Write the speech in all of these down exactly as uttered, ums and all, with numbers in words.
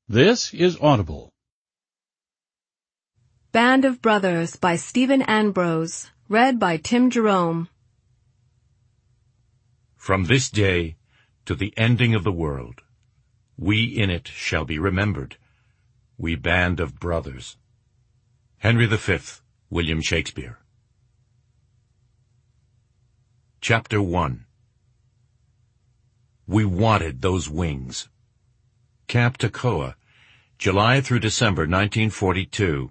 This is Audible. Band of Brothers by Stephen Ambrose, read by Tim Jerome. From this day to the ending of the world, we in it shall be remembered, we band of brothers. Henry the Fifth, William Shakespeare. Chapter one. We wanted those wings. Camp Toccoa, July through December nineteen forty-two.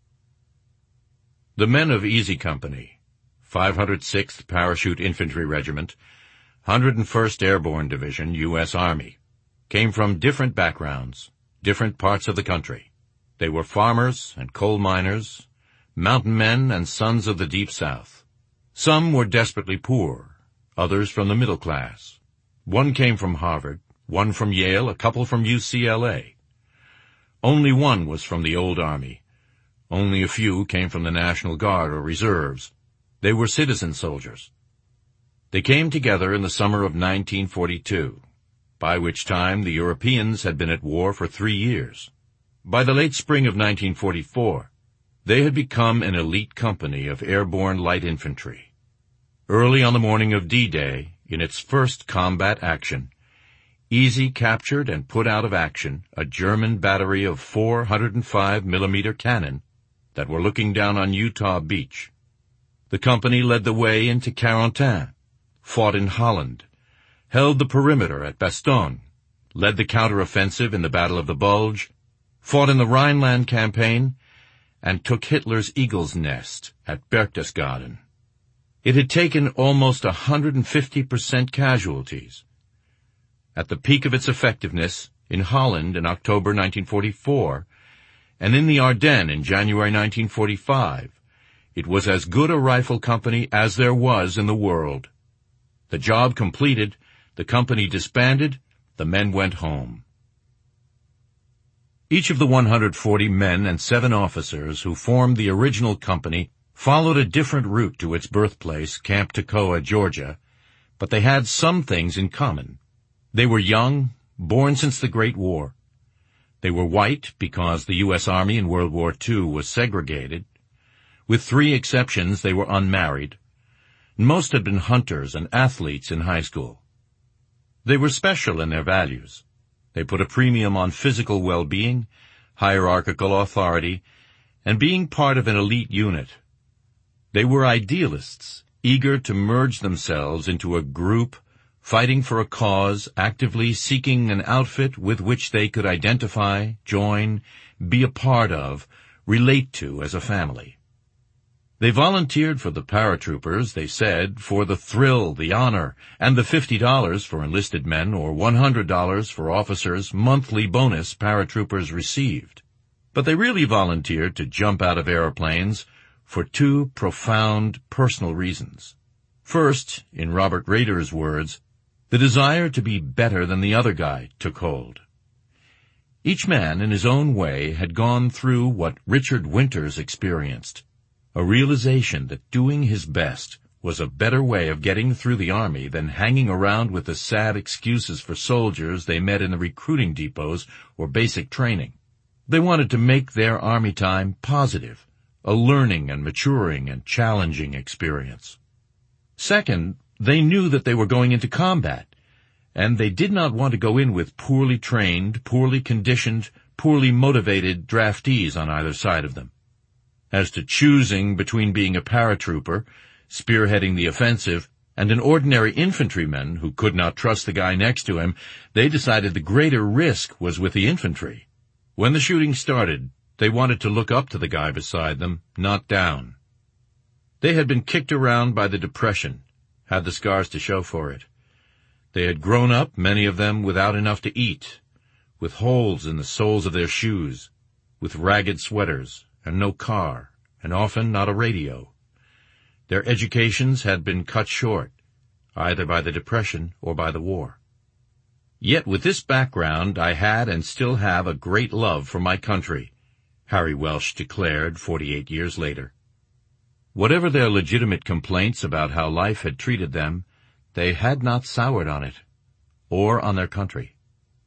The men of Easy Company, five hundred sixth Parachute Infantry Regiment, one hundred first Airborne Division, U S Army, came from different backgrounds, different parts of the country. They were farmers and coal miners, mountain men and sons of the Deep South. Some were desperately poor, others from the middle class. One came from Harvard, one from Yale, a couple from U C L A. Only one was from the old Army. Only a few came from the National Guard or Reserves. They were citizen soldiers. They came together in the summer of nineteen forty-two, by which time the Europeans had been at war for three years. By the late spring of nineteen forty-four, they had become an elite company of airborne light infantry. Early on the morning of D-Day, in its first combat action, Easy captured and put out of action a German battery of four one oh five millimeter cannon that were looking down on Utah Beach. The company led the way into Carentan, fought in Holland, held the perimeter at Bastogne, led the counteroffensive in the Battle of the Bulge, fought in the Rhineland campaign, and took Hitler's Eagle's Nest at Berchtesgaden. It had taken almost one hundred fifty percent casualties. At the peak of its effectiveness, in Holland in October nineteen forty-four, and in the Ardennes in January nineteen forty-five, it was as good a rifle company as there was in the world. The job completed, the company disbanded, the men went home. Each of the one hundred forty men and seven officers who formed the original company followed a different route to its birthplace, Camp Toccoa, Georgia, but they had some things in common. They were young, born since the Great War. They were white because the U S Army in World War Two was segregated. With three exceptions, they were unmarried. Most had been hunters and athletes in high school. They were special in their values. They put a premium on physical well-being, hierarchical authority, and being part of an elite unit. They were idealists, eager to merge themselves into a group, fighting for a cause, actively seeking an outfit with which they could identify, join, be a part of, relate to as a family. They volunteered for the paratroopers, they said, for the thrill, the honor, and the fifty dollars for enlisted men or one hundred dollars for officers' monthly bonus paratroopers received. But they really volunteered to jump out of airplanes for two profound personal reasons. First, in Robert Rader's words, the desire to be better than the other guy took hold. Each man, in his own way, had gone through what Richard Winters experienced, a realization that doing his best was a better way of getting through the Army than hanging around with the sad excuses for soldiers they met in the recruiting depots or basic training. They wanted to make their Army time positive, a learning and maturing and challenging experience. Second, they knew that they were going into combat, and they did not want to go in with poorly trained, poorly conditioned, poorly motivated draftees on either side of them. As to choosing between being a paratrooper, spearheading the offensive, and an ordinary infantryman who could not trust the guy next to him, they decided the greater risk was with the infantry. When the shooting started, they wanted to look up to the guy beside them, not down. They had been kicked around by the Depression, had the scars to show for it. They had grown up, many of them, without enough to eat, with holes in the soles of their shoes, with ragged sweaters, and no car, and often not a radio. Their educations had been cut short, either by the Depression or by the war. Yet with this background I had and still have a great love for my country, Harry Welsh declared forty-eight years later. Whatever their legitimate complaints about how life had treated them, they had not soured on it, or on their country.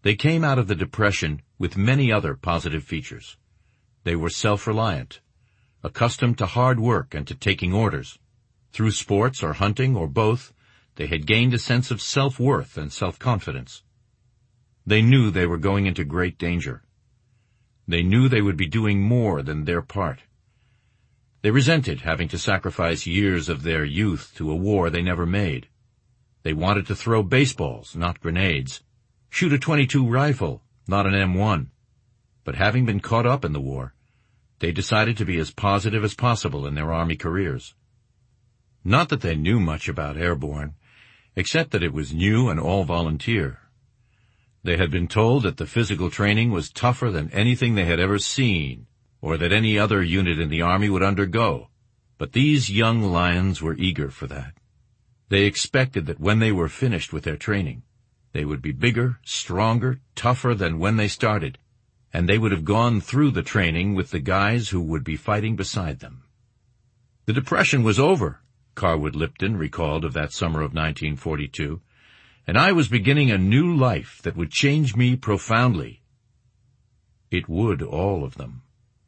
They came out of the Depression with many other positive features. They were self-reliant, accustomed to hard work and to taking orders. Through sports or hunting or both, they had gained a sense of self-worth and self-confidence. They knew they were going into great danger. They knew they would be doing more than their part. They resented having to sacrifice years of their youth to a war they never made. They wanted to throw baseballs, not grenades, shoot a twenty-two rifle, not an M one. But having been caught up in the war, they decided to be as positive as possible in their Army careers. Not that they knew much about airborne, except that it was new and all volunteer. They had been told that the physical training was tougher than anything they had ever seen, or that any other unit in the Army would undergo. But these young lions were eager for that. They expected that when they were finished with their training, they would be bigger, stronger, tougher than when they started, and they would have gone through the training with the guys who would be fighting beside them. The Depression was over, Carwood Lipton recalled of that summer of nineteen forty-two, and I was beginning a new life that would change me profoundly. It would all of them.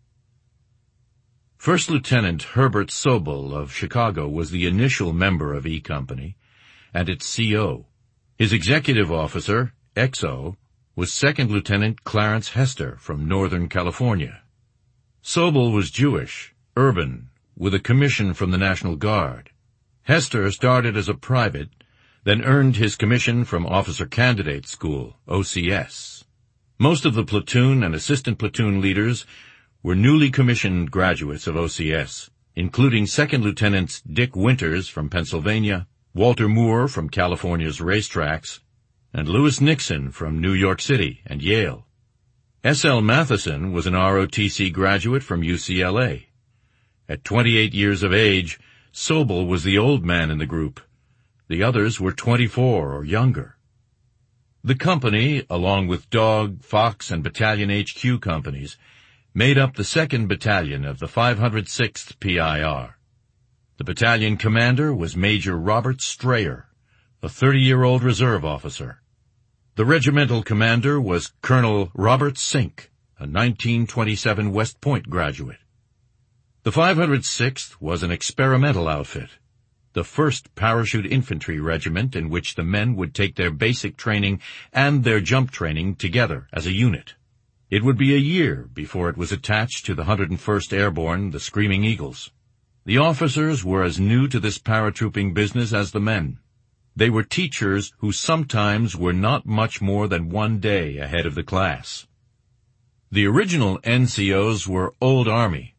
First Lieutenant Herbert Sobel of Chicago was the initial member of E Company and its C O. His executive officer, X O, was Second Lieutenant Clarence Hester from Northern California. Sobel was Jewish, urban, with a commission from the National Guard. Hester started as a private, then earned his commission from Officer Candidate School, O C S. Most of the platoon and assistant platoon leaders were newly commissioned graduates of O C S, including Second Lieutenants Dick Winters from Pennsylvania, Walter Moore from California's racetracks, and Lewis Nixon from New York City and Yale. S L Matheson was an R O T C graduate from U C L A. At twenty-eight years of age, Sobel was the old man in the group. The others were twenty-four or younger. The company, along with Dog, Fox, and Battalion H Q companies, made up the second Battalion of the five hundred sixth P I R. The battalion commander was Major Robert Strayer, a thirty-year-old reserve officer. The regimental commander was Colonel Robert Sink, a nineteen twenty-seven West Point graduate. The five hundred sixth was an experimental outfit, the first parachute infantry regiment in which the men would take their basic training and their jump training together as a unit. It would be a year before it was attached to the one hundred first Airborne, the Screaming Eagles. The officers were as new to this paratrooping business as the men. They were teachers who sometimes were not much more than one day ahead of the class. The original N C Os were old Army.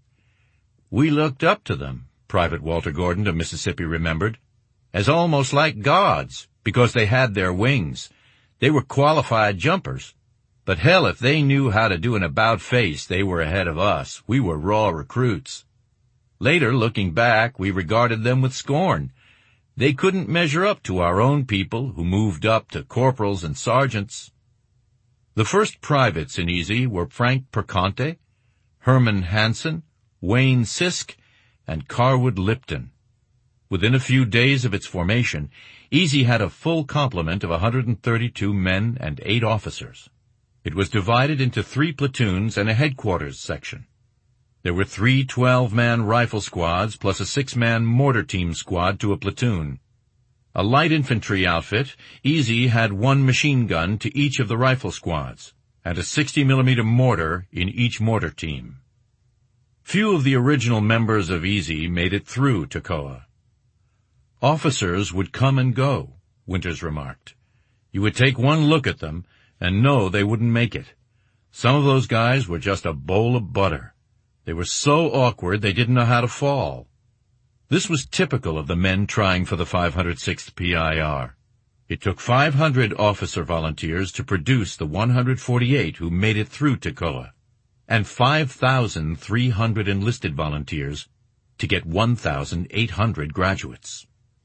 We looked up to them, Private Walter Gordon of Mississippi remembered, as almost like gods, because they had their wings. They were qualified jumpers. But hell, if they knew how to do an about-face, they were ahead of us. We were raw recruits. Later, looking back, we regarded them with scorn. They couldn't measure up to our own people who moved up to corporals and sergeants. The first privates in Easy were Frank Perconte, Herman Hansen, Wayne Sisk, and Carwood Lipton. Within a few days of its formation, Easy had a full complement of one hundred thirty-two men and eight officers. It was divided into three platoons and a headquarters section. There were three twelve-man rifle squads plus a six-man mortar team squad to a platoon. A light infantry outfit, Easy had one machine gun to each of the rifle squads, and a sixty millimeter mortar in each mortar team. Few of the original members of Easy made it through Toccoa. Officers would come and go, Winters remarked. You would take one look at them and know they wouldn't make it. Some of those guys were just a bowl of butter. They were so awkward they didn't know how to fall. This was typical of the men trying for the five hundred sixth P I R. It took five hundred officer volunteers to produce the one hundred forty-eight who made it through Toccoa, and five thousand three hundred enlisted volunteers to get one thousand eight hundred graduates.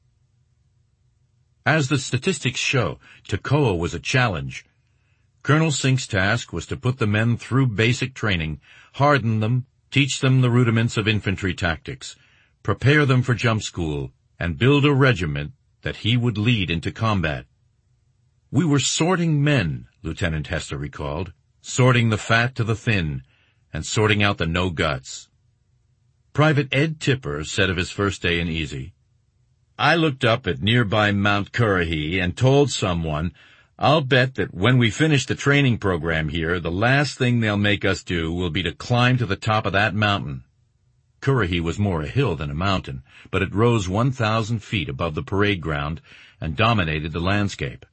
As the statistics show, Toccoa was a challenge. Colonel Sink's task was to put the men through basic training, harden them, teach them the rudiments of infantry tactics, prepare them for jump school, and build a regiment that he would lead into combat. We were sorting men, Lieutenant Hester recalled, sorting the fat to the thin and sorting out the no-guts. Private Ed Tipper said of his first day in Easy, "I looked up at nearby Mount Currahee and told someone, I'll bet that when we finish the training program here, the last thing they'll make us do will be to climb to the top of that mountain." Currahee was more a hill than a mountain, but it rose one thousand feet above the parade ground and dominated the landscape.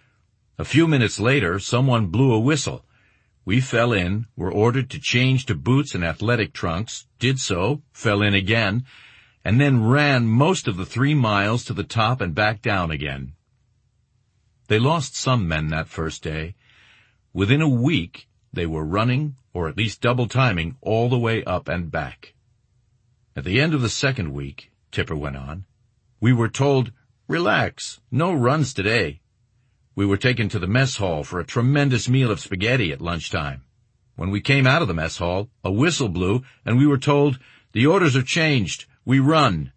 A few minutes later, someone blew a whistle. We fell in, were ordered to change to boots and athletic trunks, did so, fell in again, and then ran most of the three miles to the top and back down again. They lost some men that first day. Within a week, they were running, or at least double-timing, all the way up and back. At the end of the second week, Tipper went on, we were told, "Relax, no runs today." We were taken to the mess hall for a tremendous meal of spaghetti at lunchtime. When we came out of the mess hall, a whistle blew, and we were told, "The orders have changed. We run."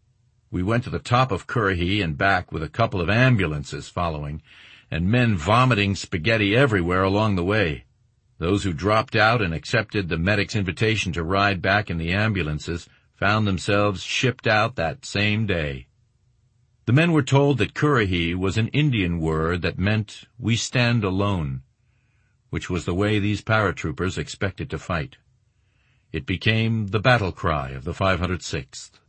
We went to the top of Currahee and back with a couple of ambulances following, and men vomiting spaghetti everywhere along the way. Those who dropped out and accepted the medic's invitation to ride back in the ambulances found themselves shipped out that same day. The men were told that Currahee was an Indian word that meant, "We stand alone," which was the way these paratroopers expected to fight. It became the battle cry of the five hundred sixth.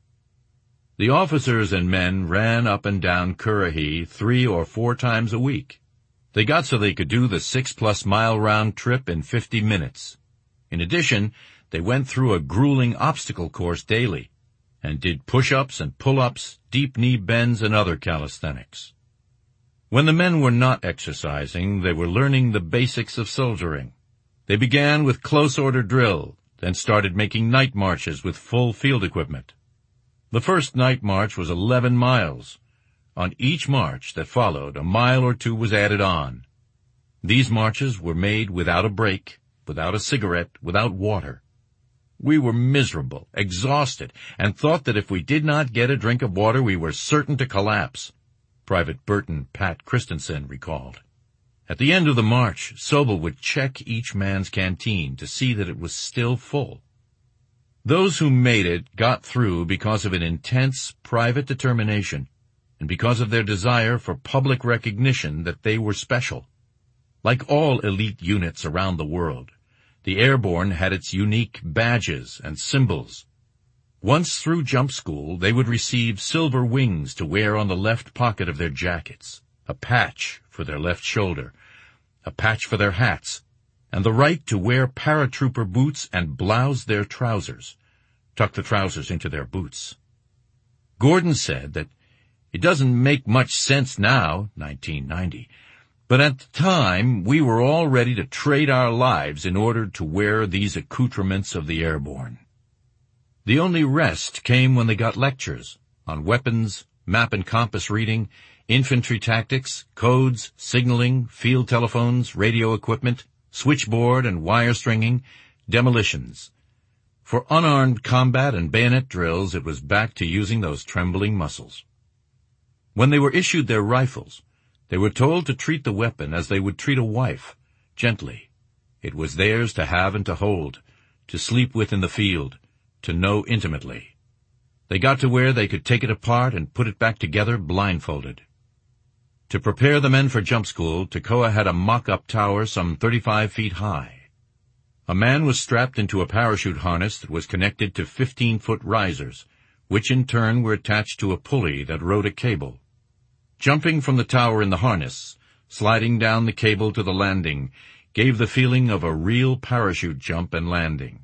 The officers and men ran up and down Currahee three or four times a week. They got so they could do the six-plus mile round trip in fifty minutes. In addition, they went through a grueling obstacle course daily and did push-ups and pull-ups, deep knee bends, and other calisthenics. When the men were not exercising, they were learning the basics of soldiering. They began with close-order drill, then started making night marches with full field equipment. The first night march was eleven miles. On each march that followed, a mile or two was added on. These marches were made without a break, without a cigarette, without water. We were miserable, exhausted, and thought that if we did not get a drink of water, we were certain to collapse, Private Burton Pat Christensen recalled. At the end of the march, Sobel would check each man's canteen to see that it was still full. Those who made it got through because of an intense private determination and because of their desire for public recognition that they were special. Like all elite units around the world, the Airborne had its unique badges and symbols. Once through jump school, they would receive silver wings to wear on the left pocket of their jackets, a patch for their left shoulder, a patch for their hats, and the right to wear paratrooper boots and blouse their trousers, tuck the trousers into their boots. Gordon said that it doesn't make much sense now, nineteen ninety, but at the time we were all ready to trade our lives in order to wear these accoutrements of the Airborne. The only rest came when they got lectures on weapons, map and compass reading, infantry tactics, codes, signaling, field telephones, radio equipment, switchboard and wire stringing, demolitions. For unarmed combat and bayonet drills, it was back to using those trembling muscles. When they were issued their rifles, they were told to treat the weapon as they would treat a wife, gently. It was theirs to have and to hold, to sleep with in the field, to know intimately. They got to where they could take it apart and put it back together blindfolded. To prepare the men for jump school, Toccoa had a mock-up tower some thirty-five feet high. A man was strapped into a parachute harness that was connected to fifteen-foot risers, which in turn were attached to a pulley that rode a cable. Jumping from the tower in the harness, sliding down the cable to the landing, gave the feeling of a real parachute jump and landing.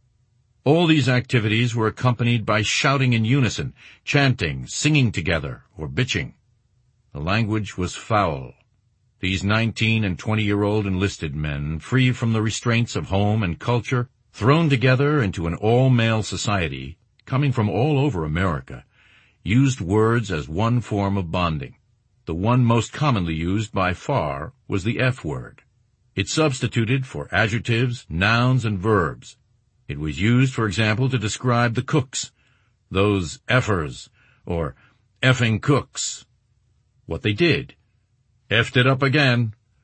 All these activities were accompanied by shouting in unison, chanting, singing together, or bitching. The language was foul. These nineteen and twenty-year-old enlisted men, free from the restraints of home and culture, thrown together into an all-male society, coming from all over America, used words as one form of bonding. The one most commonly used by far was the F word. It substituted for adjectives, nouns, and verbs. It was used, for example, to describe the cooks, those effers, or effing cooks. What they did, effed it up again,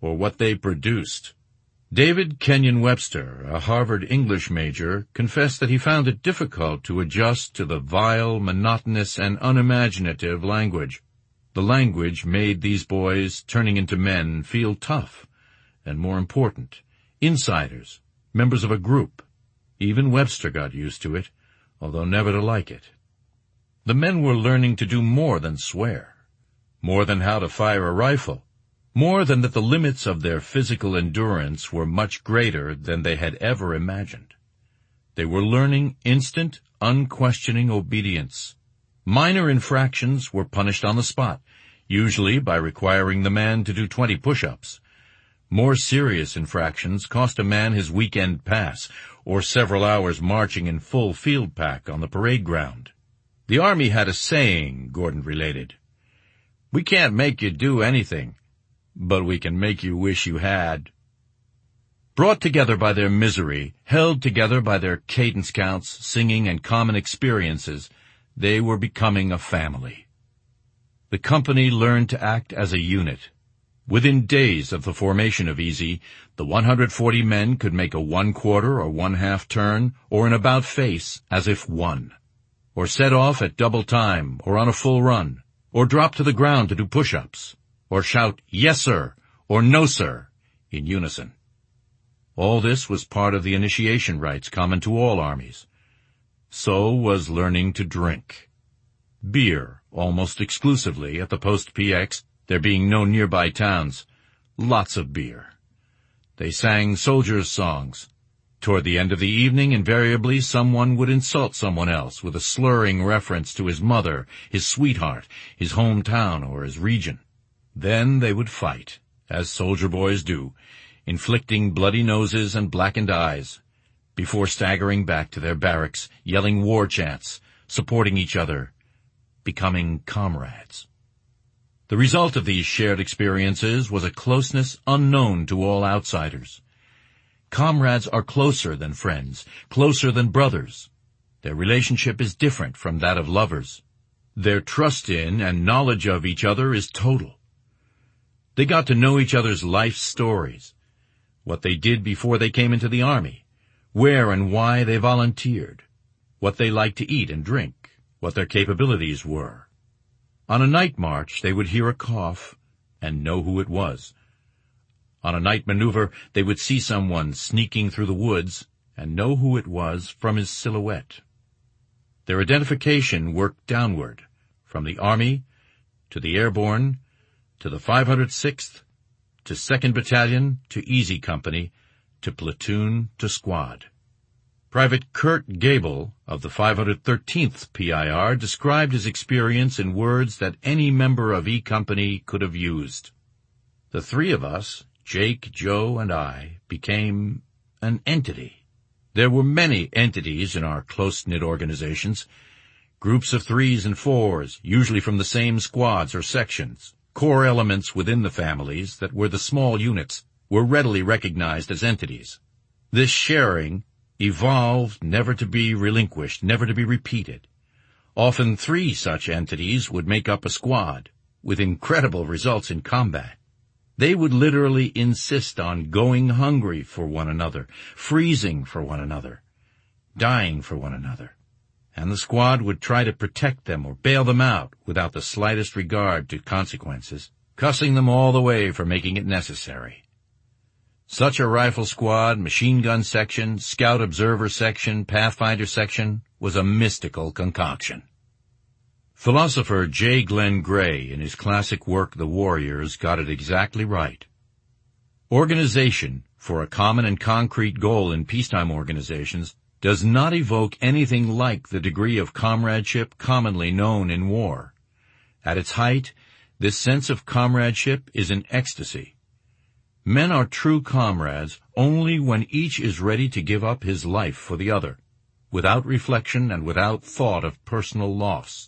or what they produced. David Kenyon Webster, a Harvard English major, confessed that he found it difficult to adjust to the vile, monotonous, and unimaginative language. The language made these boys, turning into men, feel tough, and more important, insiders, members of a group. Even Webster got used to it, although never to like it. The men were learning to do more than swear, more than how to fire a rifle, more than that the limits of their physical endurance were much greater than they had ever imagined. They were learning instant, unquestioning obedience. Minor infractions were punished on the spot, usually by requiring the man to do twenty push-ups. More serious infractions cost a man his weekend pass, or several hours marching in full field pack on the parade ground. The Army had a saying, Gordon related. "We can't make you do anything, but we can make you wish you had." Brought together by their misery, held together by their cadence counts, singing, and common experiences, they were becoming a family. The company learned to act as a unit. Within days of the formation of E Z, the one hundred forty men could make a one-quarter or one-half turn, or an about-face, as if one, or set off at double time, or on a full run, or drop to the ground to do push-ups, or shout, "Yes, sir," or "No, sir," in unison. All this was part of the initiation rites common to all armies. So was learning to drink. Beer, almost exclusively, at the Post P X, there being no nearby towns. Lots of beer. They sang soldiers' songs. Toward the end of the evening, invariably, someone would insult someone else with a slurring reference to his mother, his sweetheart, his hometown, or his region. Then they would fight, as soldier boys do, inflicting bloody noses and blackened eyes, before staggering back to their barracks, yelling war chants, supporting each other, becoming comrades. The result of these shared experiences was a closeness unknown to all outsiders. Comrades are closer than friends, closer than brothers. Their relationship is different from that of lovers. Their trust in and knowledge of each other is total. They got to know each other's life stories, what they did before they came into the Army, where and why they volunteered, what they liked to eat and drink, what their capabilities were. On a night march, they would hear a cough and know who it was. On a night maneuver, they would see someone sneaking through the woods and know who it was from his silhouette. Their identification worked downward, from the Army to the Airborne, to the five hundred sixth, to second Battalion, to Easy Company, to platoon, to squad. Private Kurt Gable of the five hundred thirteenth P I R described his experience in words that any member of E Company could have used. The three of us, Jake, Joe, and I, became an entity. There were many entities in our close-knit organizations, groups of threes and fours, usually from the same squads or sections. Core elements within the families that were the small units were readily recognized as entities. This sharing evolved, never to be relinquished, never to be repeated. Often three such entities would make up a squad, with incredible results in combat. They would literally insist on going hungry for one another, freezing for one another, dying for one another. And the squad would try to protect them or bail them out without the slightest regard to consequences, cussing them all the way for making it necessary. Such a rifle squad, machine gun section, scout observer section, pathfinder section was a mystical concoction. Philosopher J. Glenn Gray, in his classic work The Warriors, got it exactly right. Organization, for a common and concrete goal in peacetime organizations, does not evoke anything like the degree of comradeship commonly known in war. At its height, this sense of comradeship is an ecstasy. Men are true comrades only when each is ready to give up his life for the other, without reflection and without thought of personal loss.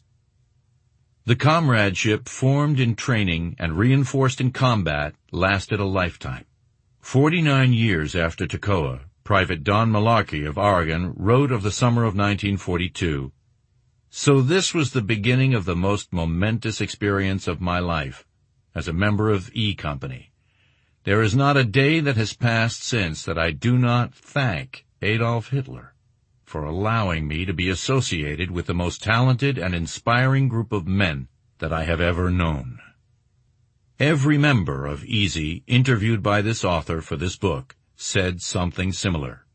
The comradeship formed in training and reinforced in combat lasted a lifetime. Forty-nine years after Toccoa, Private Don Malarkey of Oregon wrote of the summer of nineteen forty-two, "So this was the beginning of the most momentous experience of my life as a member of E Company. There is not a day that has passed since that I do not thank Adolf Hitler for allowing me to be associated with the most talented and inspiring group of men that I have ever known. Every member of Easy interviewed by this author for this book said something similar.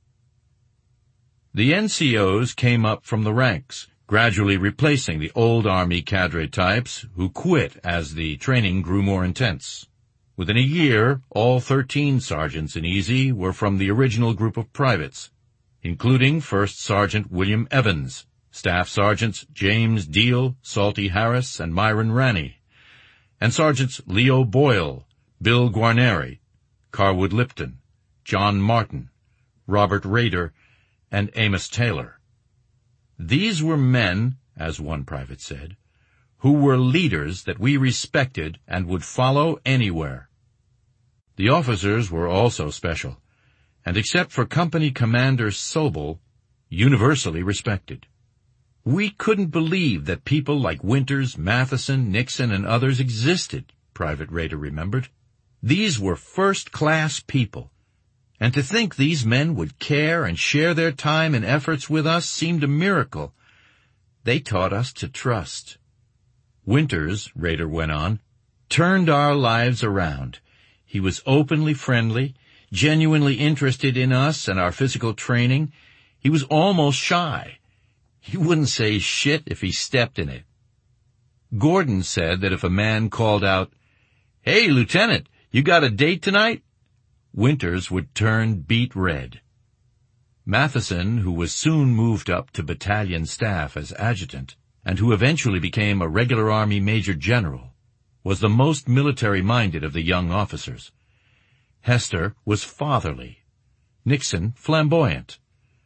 The N C Os came up from the ranks, gradually replacing the old Army cadre types who quit as the training grew more intense. Within a year, all thirteen sergeants in Easy were from the original group of privates, including First Sergeant William Evans, Staff Sergeants James Deal, Salty Harris, and Myron Ranney, and Sergeants Leo Boyle, Bill Guarneri, Carwood Lipton, John Martin, Robert Rader, and Amos Taylor. These were men, as one private said, who were leaders that we respected and would follow anywhere. The officers were also special, and except for Company Commander Sobel, universally respected. We couldn't believe that people like Winters, Matheson, Nixon, and others existed, Private Rader remembered. These were first-class people, and to think these men would care and share their time and efforts with us seemed a miracle. They taught us to trust. Winters, Rader went on, turned our lives around. He was openly friendly, genuinely interested in us and our physical training. He was almost shy. He wouldn't say shit if he stepped in it. Gordon said that if a man called out, "Hey, Lieutenant, you got a date tonight?" Winters would turn beet red. Matheson, who was soon moved up to battalion staff as adjutant, and who eventually became a regular Army Major General, was the most military-minded of the young officers. Hester was fatherly. Nixon flamboyant.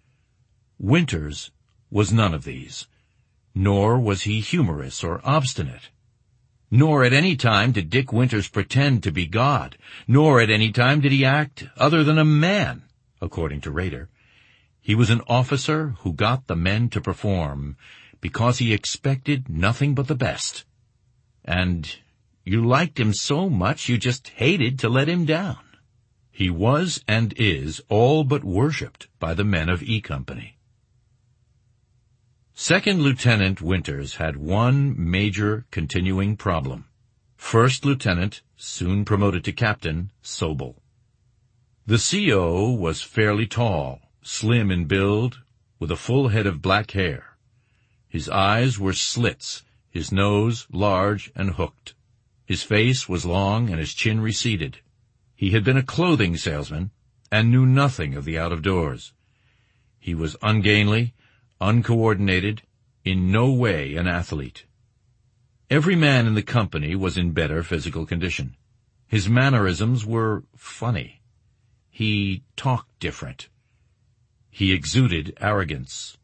Winters was none of these, nor was he humorous or obstinate. Nor at any time did Dick Winters pretend to be God, nor at any time did he act other than a man, according to Rader. He was an officer who got the men to perform because he expected nothing but the best. And you liked him so much you just hated to let him down. He was and is all but worshipped by the men of E Company. Second Lieutenant Winters had one major continuing problem. First Lieutenant, soon promoted to Captain, Sobel. The C O was fairly tall, slim in build, with a full head of black hair. His eyes were slits, his nose large and hooked. His face was long and his chin receded. He had been a clothing salesman and knew nothing of the out-of-doors. He was ungainly, uncoordinated, in no way an athlete. Every man in the company was in better physical condition. His mannerisms were funny. He talked different. He exuded arrogance.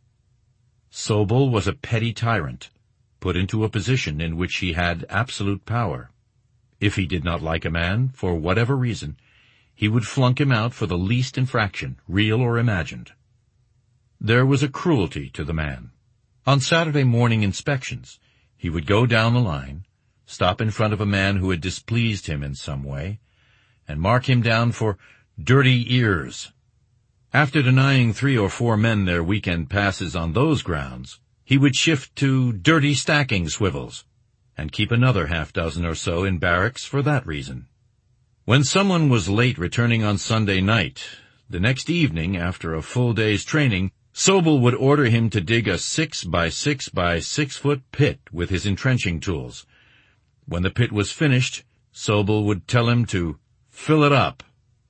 Sobel was a petty tyrant, put into a position in which he had absolute power. If he did not like a man, for whatever reason, he would flunk him out for the least infraction, real or imagined. There was a cruelty to the man. On Saturday morning inspections, he would go down the line, stop in front of a man who had displeased him in some way, and mark him down for dirty ears. After denying three or four men their weekend passes on those grounds, he would shift to dirty stacking swivels, and keep another half dozen or so in barracks for that reason. When someone was late returning on Sunday night, the next evening after a full day's training, Sobel would order him to dig a six by six by six foot pit with his entrenching tools. When the pit was finished, Sobel would tell him to fill it up.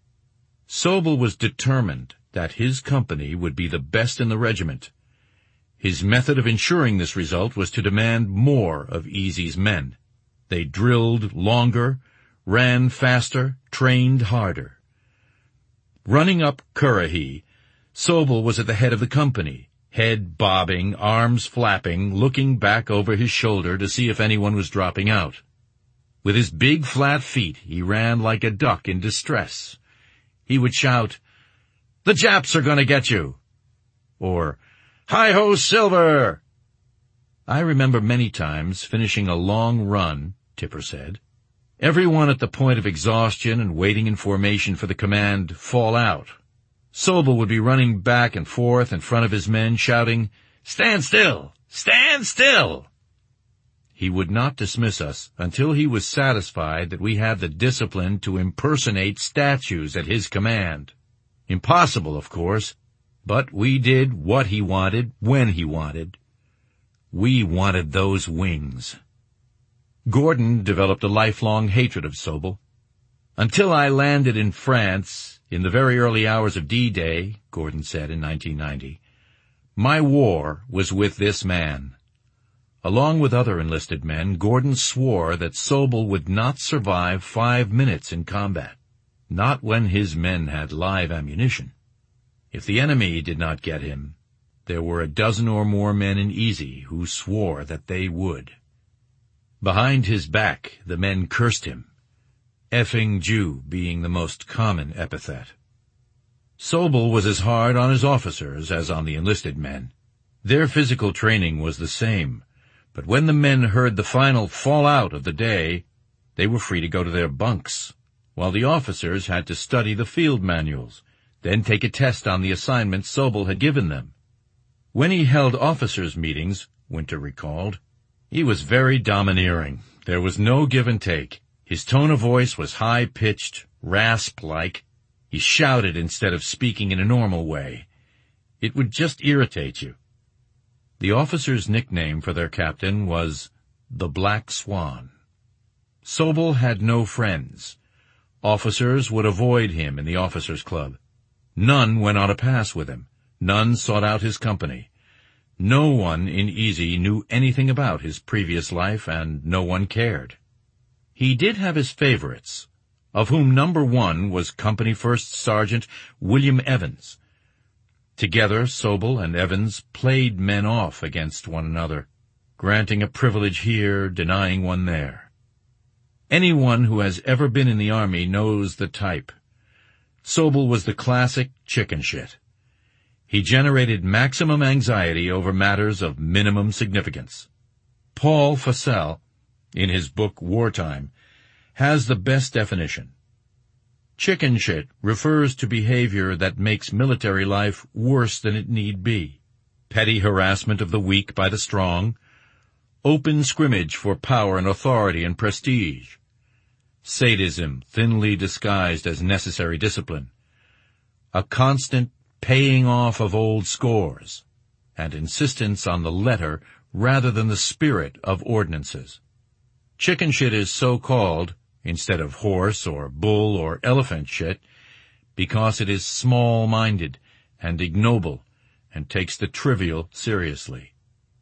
Sobel was determined that his company would be the best in the regiment. His method of ensuring this result was to demand more of Easy's men. They drilled longer, ran faster, trained harder. Running up Currahee, Sobel was at the head of the company, head bobbing, arms flapping, looking back over his shoulder to see if anyone was dropping out. With his big flat feet, he ran like a duck in distress. He would shout, "The Japs are going to get you!" Or, "Hi-ho, Silver!" I remember many times finishing a long run, Tipper said, Everyone at the point of exhaustion and waiting in formation for the command, "Fall out." Sobel would be running back and forth in front of his men, shouting, "Stand still! Stand still!" He would not dismiss us until he was satisfied that we had the discipline to impersonate statues at his command. Impossible, of course, but we did what he wanted, when he wanted. We wanted those wings. Gordon developed a lifelong hatred of Sobel. "Until I landed in France, in the very early hours of D-Day," Gordon said in nineteen ninety, "my war was with this man." Along with other enlisted men, Gordon swore that Sobel would not survive five minutes in combat, not when his men had live ammunition. If the enemy did not get him, there were a dozen or more men in Easy who swore that they would. Behind his back, the men cursed him, effing Jew being the most common epithet. Sobel was as hard on his officers as on the enlisted men. Their physical training was the same, but when the men heard the final fallout of the day, they were free to go to their bunks, while the officers had to study the field manuals, then take a test on the assignment Sobel had given them. When he held officers' meetings, Winter recalled, he was very domineering. There was no give and take. His tone of voice was high-pitched, rasp-like. He shouted instead of speaking in a normal way. It would just irritate you. The officers' nickname for their captain was the Black Swan. Sobel had no friends. Officers would avoid him in the officers' club. None went on a pass with him. None sought out his company. No one in Easy knew anything about his previous life, and no one cared. He did have his favorites, of whom number one was Company First Sergeant William Evans. Together, Sobel and Evans played men off against one another, granting a privilege here, denying one there. Anyone who has ever been in the Army knows the type. Sobel was the classic chicken shit. He generated maximum anxiety over matters of minimum significance. Paul Fussell, in his book Wartime, has the best definition. Chicken shit refers to behavior that makes military life worse than it need be. Petty harassment of the weak by the strong. Open scrimmage for power and authority and prestige. Sadism thinly disguised as necessary discipline. A constant paying off of old scores, and insistence on the letter rather than the spirit of ordinances. Chicken shit is so called, instead of horse or bull or elephant shit, because it is small-minded and ignoble and takes the trivial seriously.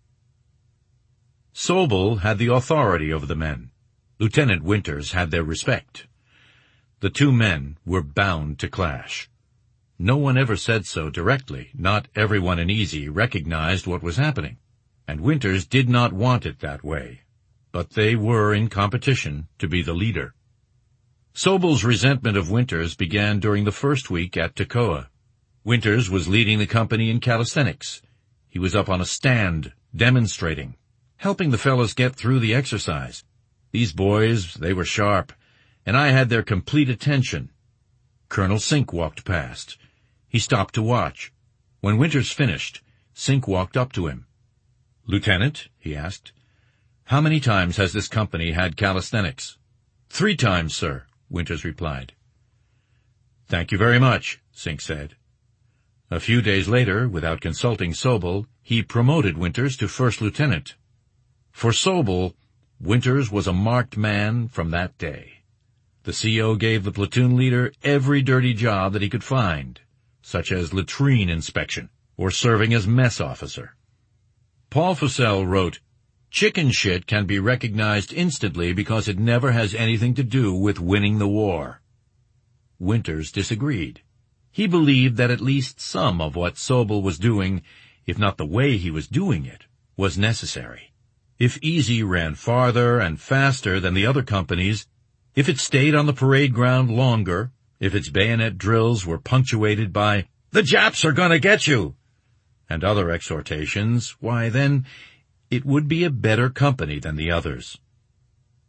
Sobel had the authority over the men. Lieutenant Winters had their respect. The two men were bound to clash. No one ever said so directly. Not everyone in Easy recognized what was happening, and Winters did not want it that way. But they were in competition to be the leader. Sobel's resentment of Winters began during the first week at Toccoa. Winters was leading the company in calisthenics. He was up on a stand, demonstrating, helping the fellows get through the exercise. These boys, they were sharp, and I had their complete attention. Colonel Sink walked past. He stopped to watch. When Winters finished, Sink walked up to him. "Lieutenant," he asked, "how many times has this company had calisthenics?" "Three times, sir," Winters replied. "Thank you very much," Sink said. A few days later, without consulting Sobel, he promoted Winters to first lieutenant. For Sobel, Winters was a marked man from that day. The C O gave the platoon leader every dirty job that he could find, such as latrine inspection or serving as mess officer. Paul Fussell wrote, "Chicken shit can be recognized instantly because it never has anything to do with winning the war." Winters disagreed. He believed that at least some of what Sobel was doing, if not the way he was doing it, was necessary. If Easy ran farther and faster than the other companies, if it stayed on the parade ground longer, if its bayonet drills were punctuated by, "The Japs are gonna get you," and other exhortations, why then, it would be a better company than the others.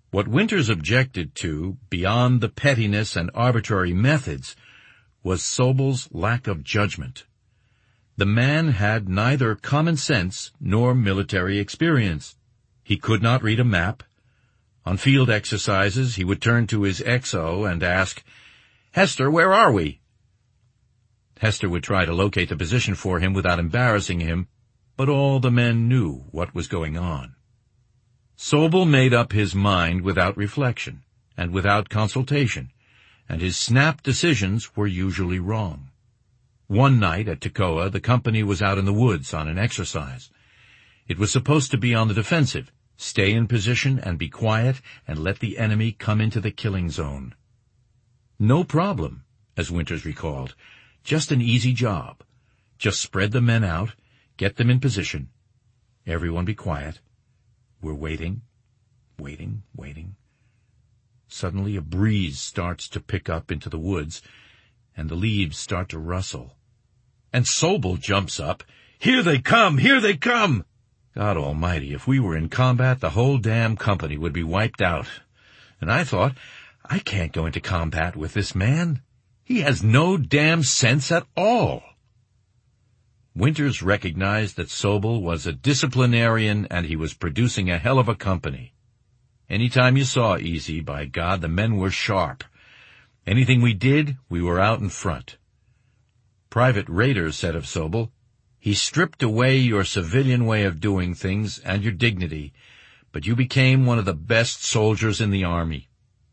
What Winters objected to, beyond the pettiness and arbitrary methods, was Sobel's lack of judgment. The man had neither common sense nor military experience. He could not read a map. On field exercises, he would turn to his X O and ask, "Hester, where are we?" Hester would try to locate the position for him without embarrassing him, but all the men knew what was going on. Sobel made up his mind without reflection and without consultation, and his snap decisions were usually wrong. One night at Toccoa, the company was out in the woods on an exercise. It was supposed to be on the defensive, stay in position and be quiet and let the enemy come into the killing zone. No problem, as Winters recalled, just an easy job. Just spread the men out, get them in position. Everyone be quiet. We're waiting, waiting, waiting. Suddenly a breeze starts to pick up into the woods, and the leaves start to rustle. And Sobel jumps up. "Here they come! Here they come!" God almighty, if we were in combat, the whole damn company would be wiped out. And I thought, I can't go into combat with this man. He has no damn sense at all. Winters recognized that Sobel was a disciplinarian and he was producing a hell of a company. Any time you saw Easy, by God, the men were sharp. Anything we did, we were out in front. Private Rader said of Sobel, "He stripped away your civilian way of doing things and your dignity, but you became one of the best soldiers in the army."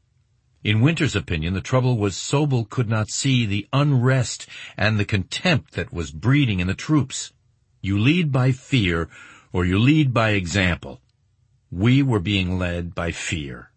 In Winters' opinion, the trouble was Sobel could not see the unrest and the contempt that was breeding in the troops. You lead by fear, or you lead by example. We were being led by fear.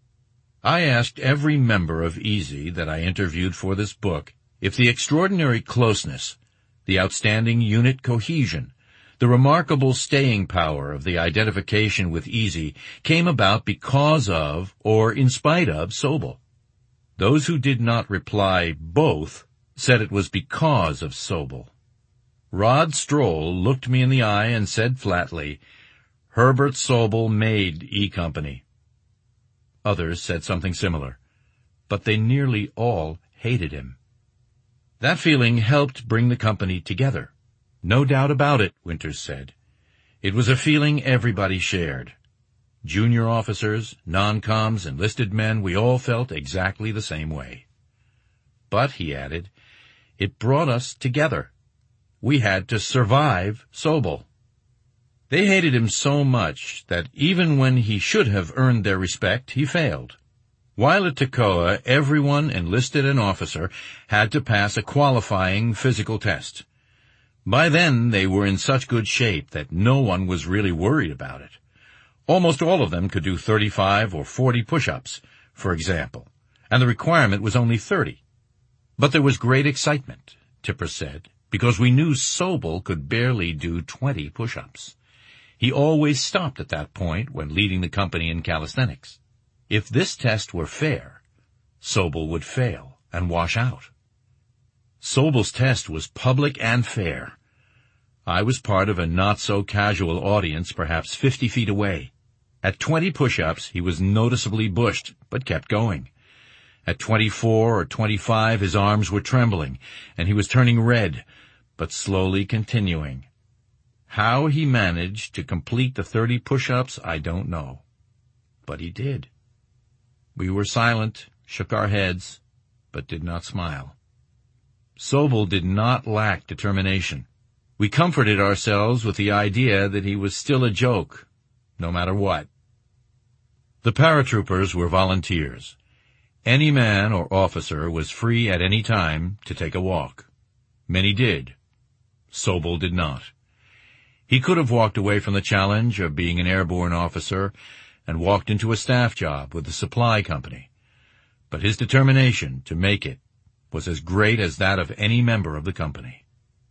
I asked every member of Easy that I interviewed for this book if the extraordinary closeness, the outstanding unit cohesion, the remarkable staying power of the identification with Easy came about because of, or in spite of, Sobel. Those who did not reply both said it was because of Sobel. Rod Stroll looked me in the eye and said flatly, "Herbert Sobel made E Company." Others said something similar, but they nearly all hated him. That feeling helped bring the company together. No doubt about it, Winters said. It was a feeling everybody shared. Junior officers, non-coms, enlisted men, we all felt exactly the same way. But, he added, it brought us together. We had to survive Sobel. They hated him so much that even when he should have earned their respect, he failed. While at Toccoa, everyone, enlisted and officer, had to pass a qualifying physical test. By then, they were in such good shape that no one was really worried about it. Almost all of them could do thirty-five or forty push-ups, for example, and the requirement was only thirty. But there was great excitement, Tipper said, because we knew Sobel could barely do twenty push-ups. He always stopped at that point when leading the company in calisthenics. If this test were fair, Sobel would fail and wash out. Sobel's test was public and fair. I was part of a not-so-casual audience, perhaps fifty feet away. At twenty push-ups, he was noticeably bushed, but kept going. At twenty-four or twenty-five, his arms were trembling, and he was turning red, but slowly continuing. How he managed to complete the thirty push-ups, I don't know. But he did. We were silent, shook our heads, but did not smile. Sobel did not lack determination. We comforted ourselves with the idea that he was still a joke, no matter what. The paratroopers were volunteers. Any man or officer was free at any time to take a walk. Many did. Sobel did not. He could have walked away from the challenge of being an airborne officer and walked into a staff job with the supply company. But his determination to make it was as great as that of any member of the company.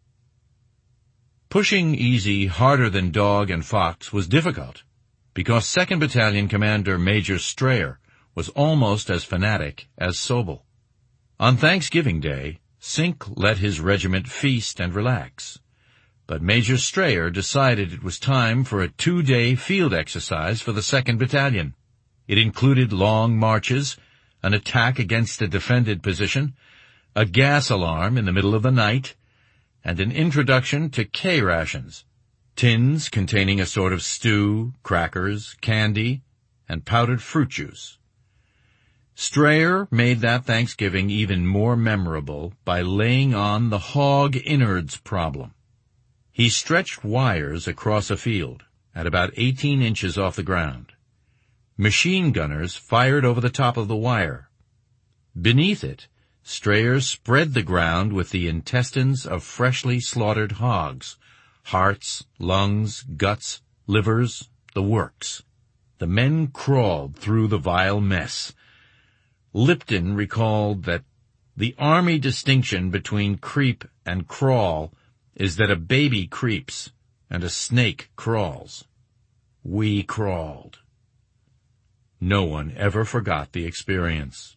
Pushing Easy harder than Dog and Fox was difficult, because second Battalion Commander Major Strayer was almost as fanatic as Sobel. On Thanksgiving Day, Sink let his regiment feast and relax. But Major Strayer decided it was time for a two-day field exercise for the second Battalion. It included long marches, an attack against a defended position, a gas alarm in the middle of the night, and an introduction to K-rations, tins containing a sort of stew, crackers, candy, and powdered fruit juice. Strayer made that Thanksgiving even more memorable by laying on the hog innards problem. He stretched wires across a field at about eighteen inches off the ground. Machine gunners fired over the top of the wire. Beneath it, Strayer spread the ground with the intestines of freshly slaughtered hogs, hearts, lungs, guts, livers, the works. The men crawled through the vile mess. Lipton recalled that the Army distinction between creep and crawl is that a baby creeps and a snake crawls. We crawled. No one ever forgot the experience.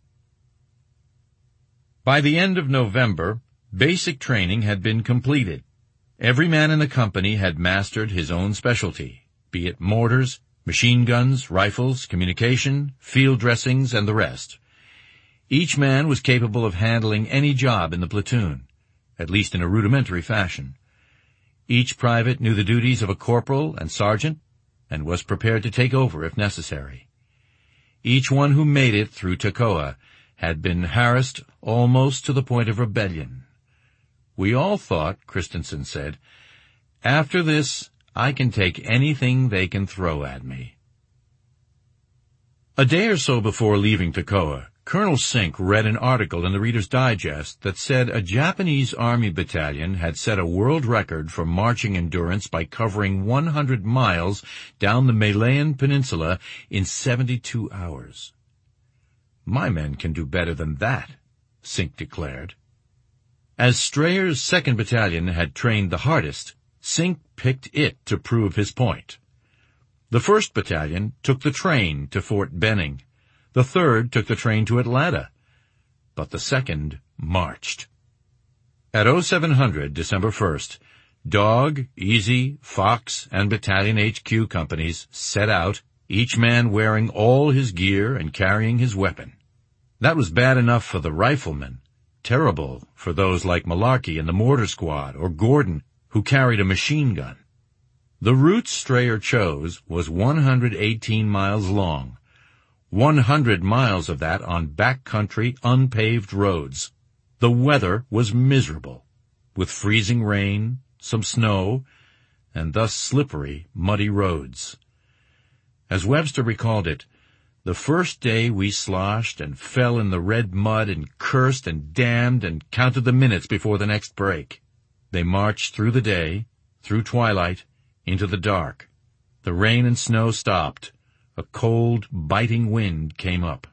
By the end of November, basic training had been completed. Every man in the company had mastered his own specialty, be it mortars, machine guns, rifles, communication, field dressings, and the rest. Each man was capable of handling any job in the platoon, at least in a rudimentary fashion. Each private knew the duties of a corporal and sergeant, and was prepared to take over if necessary. Each one who made it through Toccoa had been harassed almost to the point of rebellion. We all thought, Christensen said, after this, I can take anything they can throw at me. A day or so before leaving Toccoa, Colonel Sink read an article in the Reader's Digest that said a Japanese Army battalion had set a world record for marching endurance by covering one hundred miles down the Malayan Peninsula in seventy-two hours. My men can do better than that, Sink declared. As Strayer's second Battalion had trained the hardest, Sink picked it to prove his point. The first Battalion took the train to Fort Benning. The third took the train to Atlanta, but the second marched. At oh seven hundred, December first, Dog, Easy, Fox, and Battalion H Q companies set out, each man wearing all his gear and carrying his weapon. That was bad enough for the riflemen, terrible for those like Malarkey in the mortar squad or Gordon, who carried a machine gun. The route Strayer chose was one hundred eighteen miles long, one hundred miles of that on backcountry, unpaved roads. The weather was miserable, with freezing rain, some snow, and thus slippery, muddy roads. As Webster recalled it, the first day we sloshed and fell in the red mud and cursed and damned and counted the minutes before the next break. They marched through the day, through twilight, into the dark. The rain and snow stopped. A cold, biting wind came up.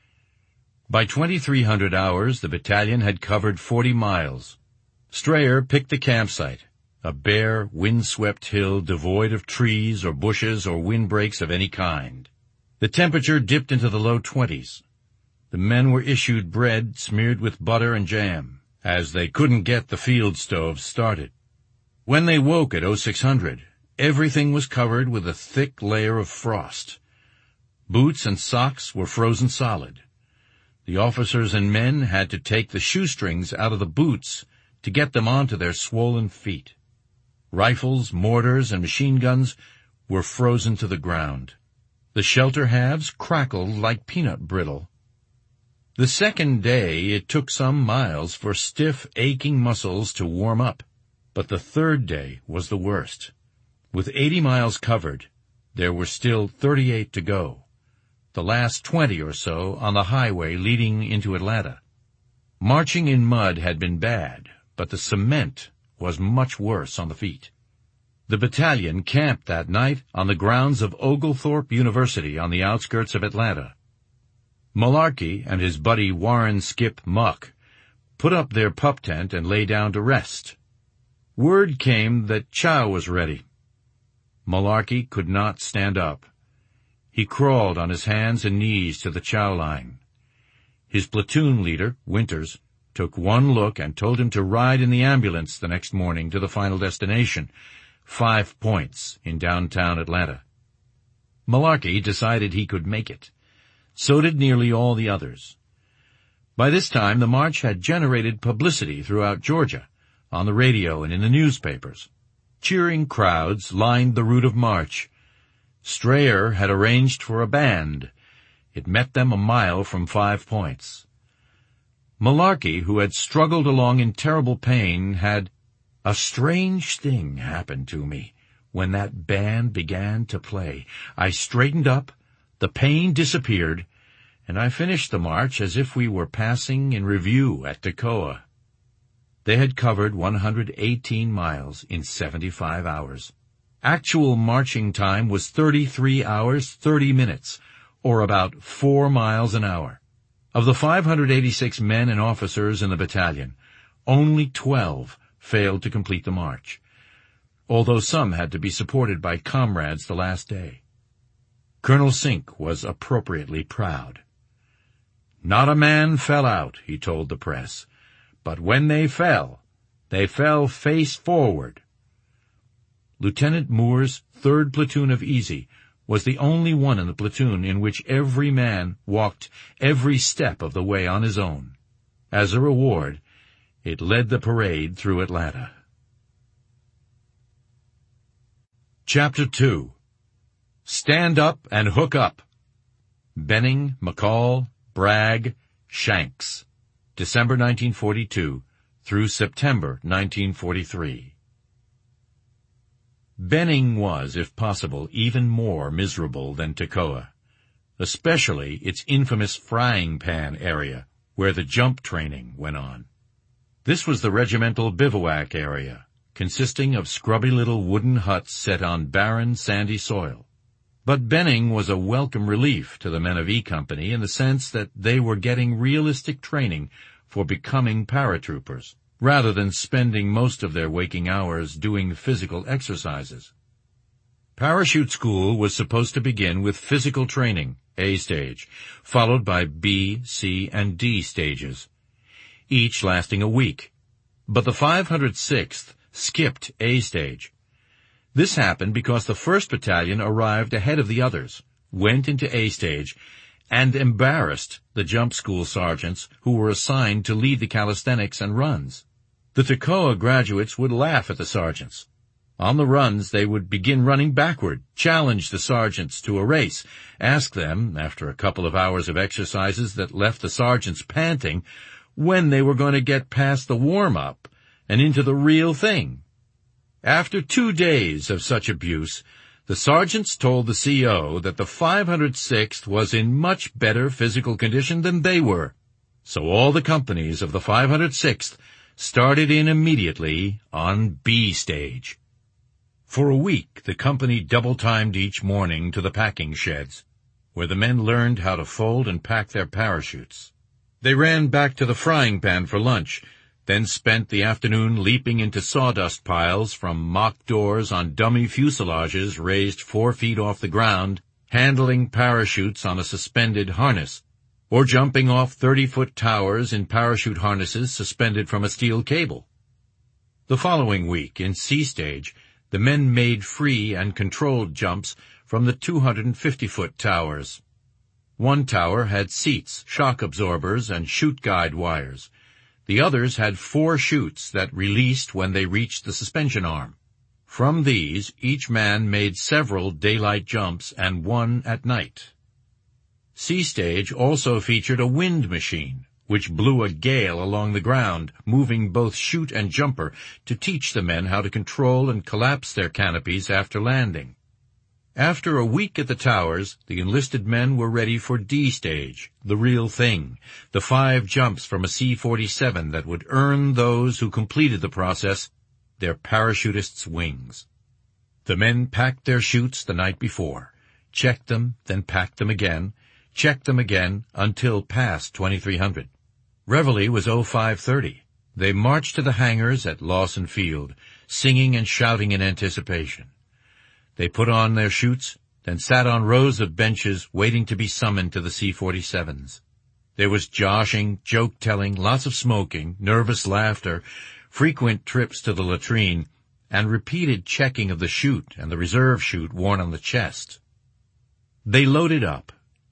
By twenty-three hundred hours, the battalion had covered forty miles. Strayer picked the campsite, a bare, wind-swept hill devoid of trees or bushes or windbreaks of any kind. The temperature dipped into the low twenties. The men were issued bread smeared with butter and jam, as they couldn't get the field stoves started. When they woke at oh six hundred, everything was covered with a thick layer of frost. Boots and socks were frozen solid. The officers and men had to take the shoestrings out of the boots to get them onto their swollen feet. Rifles, mortars, and machine guns were frozen to the ground. The shelter halves crackled like peanut brittle. The second day it took some miles for stiff, aching muscles to warm up, but the third day was the worst. With eighty miles covered, there were still thirty-eight to go. The last twenty or so on the highway leading into Atlanta. Marching in mud had been bad, but the cement was much worse on the feet. The battalion camped that night on the grounds of Oglethorpe University on the outskirts of Atlanta. Malarkey and his buddy Warren Skip Muck put up their pup tent and lay down to rest. Word came that chow was ready. Malarkey could not stand up. He crawled on his hands and knees to the chow line. His platoon leader, Winters, took one look and told him to ride in the ambulance the next morning to the final destination, Five Points in downtown Atlanta. Malarkey decided he could make it. So did nearly all the others. By this time, the march had generated publicity throughout Georgia, on the radio and in the newspapers. Cheering crowds lined the route of march. Strayer had arranged for a band. It met them a mile from Five Points. Malarkey, who had struggled along in terrible pain, had, "A strange thing happened to me when that band began to play. I straightened up, the pain disappeared, and I finished the march as if we were passing in review at Toccoa." They had covered one hundred eighteen miles in seventy-five hours. Actual marching time was thirty-three hours, thirty minutes, or about four miles an hour. Of the five hundred eighty-six men and officers in the battalion, only twelve failed to complete the march, although some had to be supported by comrades the last day. Colonel Sink was appropriately proud. "Not a man fell out," he told the press, "but when they fell, they fell face forward." Lieutenant Moore's third platoon of Easy was the only one in the platoon in which every man walked every step of the way on his own. As a reward, it led the parade through Atlanta. Chapter two. Stand Up and Hook Up. Benning, McCall, Bragg, Shanks. December nineteen forty-two through September nineteen forty-three. Benning was, if possible, even more miserable than Toccoa, especially its infamous frying pan area, where the jump training went on. This was the regimental bivouac area, consisting of scrubby little wooden huts set on barren, sandy soil. But Benning was a welcome relief to the men of E Company in the sense that they were getting realistic training for becoming paratroopers, rather than spending most of their waking hours doing physical exercises. Parachute school was supposed to begin with physical training, A stage, followed by B, C, and D stages, each lasting a week. But the five hundred sixth skipped A stage. This happened because the first Battalion arrived ahead of the others, went into A stage, and embarrassed the jump school sergeants who were assigned to lead the calisthenics and runs. The Toccoa graduates would laugh at the sergeants. On the runs, they would begin running backward, challenge the sergeants to a race, ask them, after a couple of hours of exercises that left the sergeants panting, when they were going to get past the warm-up and into the real thing. After two days of such abuse, the sergeants told the C O that the five hundred sixth was in much better physical condition than they were. So all the companies of the five hundred sixth started in immediately on B stage. For a week, the company double-timed each morning to the packing sheds, where the men learned how to fold and pack their parachutes. They ran back to the frying pan for lunch, then spent the afternoon leaping into sawdust piles from mock doors on dummy fuselages raised four feet off the ground, handling parachutes on a suspended harness, or jumping off thirty-foot towers in parachute harnesses suspended from a steel cable. The following week, in C stage, the men made free and controlled jumps from the two hundred fifty-foot towers. One tower had seats, shock absorbers, and chute guide wires. The others had four chutes that released when they reached the suspension arm. From these, each man made several daylight jumps and one at night. C stage also featured a wind machine, which blew a gale along the ground, moving both chute and jumper to teach the men how to control and collapse their canopies after landing. After a week at the towers, the enlisted men were ready for D stage, the real thing, the five jumps from a C forty-seven that would earn those who completed the process their parachutists' wings. The men packed their chutes the night before, checked them, then packed them again, checked them again until past twenty-three hundred. Reveille was oh five thirty. They marched to the hangars at Lawson Field, singing and shouting in anticipation. They put on their chutes, then sat on rows of benches waiting to be summoned to the C forty-sevens. There was joshing, joke-telling, lots of smoking, nervous laughter, frequent trips to the latrine, and repeated checking of the chute and the reserve chute worn on the chest. They loaded up,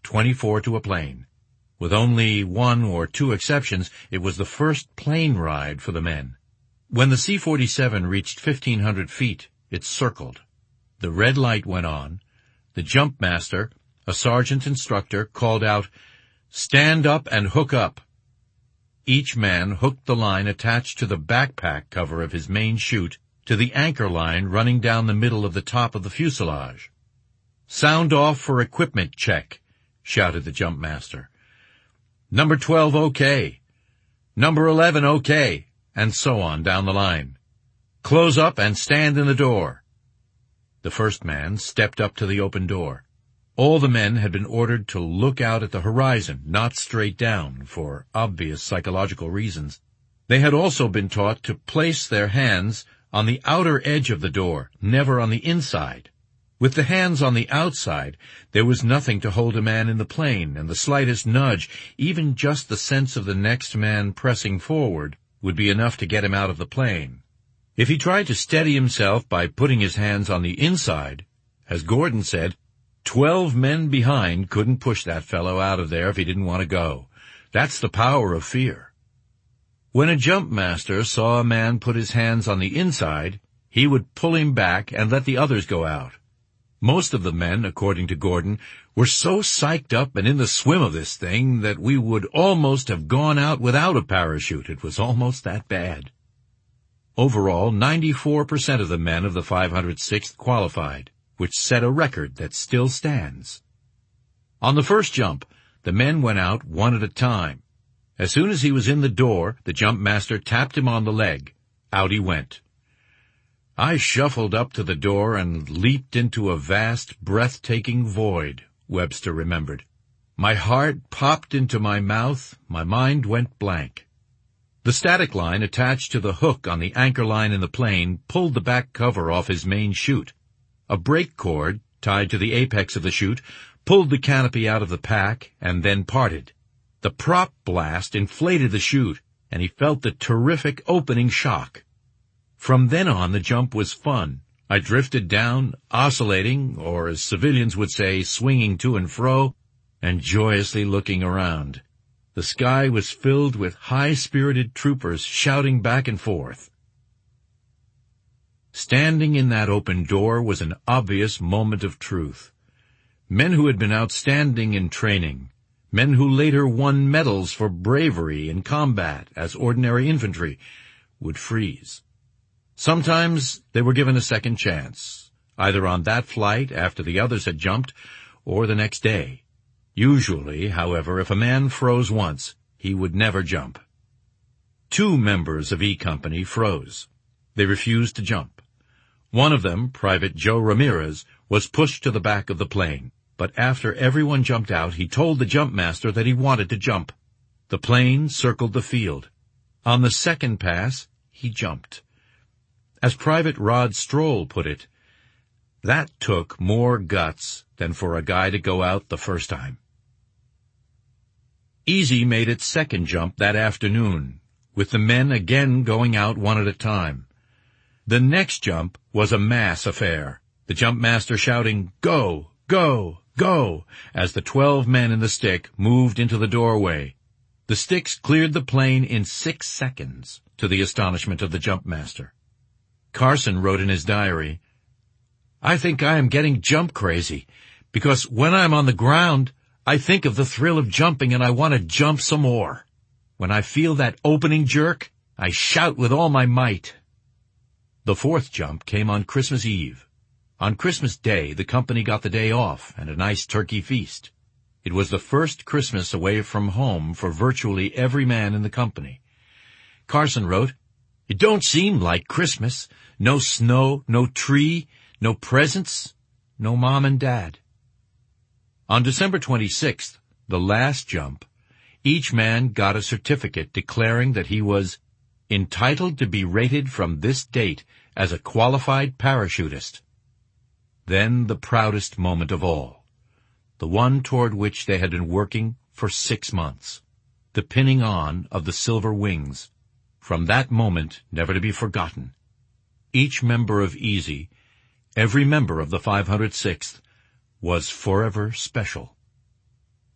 twenty-four to a plane. With only one or two exceptions, it was the first plane ride for the men. When the C forty-seven reached fifteen hundred feet, it circled. The red light went on. The jump master, a sergeant instructor, called out, "Stand up and hook up." Each man hooked the line attached to the backpack cover of his main chute to the anchor line running down the middle of the top of the fuselage. "Sound off for equipment check," shouted the jump master. "Number twelve okay. Number eleven okay," and so on down the line. "Close up and stand in the door." The first man stepped up to the open door. All the men had been ordered to look out at the horizon, not straight down, for obvious psychological reasons. They had also been taught to place their hands on the outer edge of the door, never on the inside. With the hands on the outside, there was nothing to hold a man in the plane, and the slightest nudge, even just the sense of the next man pressing forward, would be enough to get him out of the plane. If he tried to steady himself by putting his hands on the inside, as Gordon said, twelve men behind couldn't push that fellow out of there if he didn't want to go. That's the power of fear. When a jump master saw a man put his hands on the inside, he would pull him back and let the others go out. Most of the men, according to Gordon, were so psyched up and in the swim of this thing that we would almost have gone out without a parachute. It was almost that bad. Overall, ninety-four percent of the men of the five hundred sixth qualified, which set a record that still stands. On the first jump, the men went out one at a time. As soon as he was in the door, the jump master tapped him on the leg. Out he went. I shuffled up to the door and leaped into a vast, breathtaking void, Webster remembered. My heart popped into my mouth, my mind went blank. The static line attached to the hook on the anchor line in the plane pulled the back cover off his main chute. A brake cord, tied to the apex of the chute, pulled the canopy out of the pack and then parted. The prop blast inflated the chute, and he felt the terrific opening shock. From then on, the jump was fun. I drifted down, oscillating, or as civilians would say, swinging to and fro, and joyously looking around. The sky was filled with high-spirited troopers shouting back and forth. Standing in that open door was an obvious moment of truth. Men who had been outstanding in training, men who later won medals for bravery in combat as ordinary infantry, would freeze. Sometimes they were given a second chance, either on that flight after the others had jumped, or the next day. Usually, however, if a man froze once, he would never jump. Two members of E Company froze. They refused to jump. One of them, Private Joe Ramirez, was pushed to the back of the plane, but after everyone jumped out, he told the jump master that he wanted to jump. The plane circled the field. On the second pass, he jumped. As Private Rod Stroll put it, that took more guts than for a guy to go out the first time. Easy made its second jump that afternoon, with the men again going out one at a time. The next jump was a mass affair, the jump master shouting, "Go, go, go," as the twelve men in the stick moved into the doorway. The sticks cleared the plane in six seconds, to the astonishment of the jump master. Carson wrote in his diary, "I think I am getting jump crazy, because when I'm on the ground, I think of the thrill of jumping and I want to jump some more. When I feel that opening jerk, I shout with all my might." The fourth jump came on Christmas Eve. On Christmas Day, the company got the day off and a nice turkey feast. It was the first Christmas away from home for virtually every man in the company. Carson wrote, "It don't seem like Christmas. No snow, no tree, no presents, no mom and dad." On December twenty-sixth, the last jump, each man got a certificate declaring that he was entitled to be rated from this date as a qualified parachutist. Then the proudest moment of all, the one toward which they had been working for six months, the pinning on of the silver wings. From that moment, never to be forgotten, each member of Easy, every member of the five hundred sixth, was forever special.